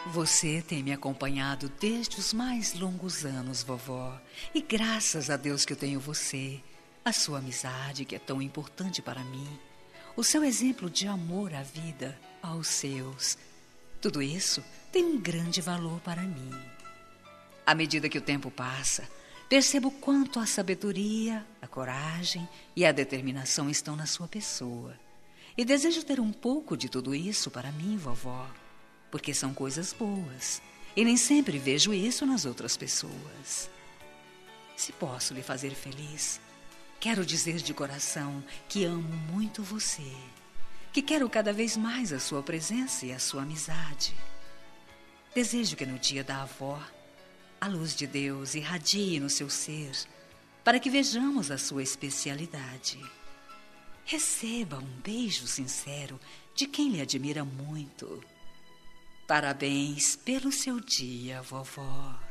Você tem me acompanhado desde os mais longos anos, vovó. E graças a Deus que eu tenho você, a sua amizade que é tão importante para mim, o seu exemplo de amor à vida, aos seus. Tudo isso tem um grande valor para mim. À medida que o tempo passa, percebo quanto a sabedoria, a coragem e a determinação estão na sua pessoa. E desejo ter um pouco de tudo isso para mim, vovó, porque são coisas boas e nem sempre vejo isso nas outras pessoas. Se posso lhe fazer feliz, quero dizer de coração que amo muito você, que quero cada vez mais a sua presença e a sua amizade. Desejo que no dia da avó, a luz de Deus irradie no seu ser, para que vejamos a sua especialidade. Receba um beijo sincero de quem lhe admira muito. Parabéns pelo seu dia, vovó.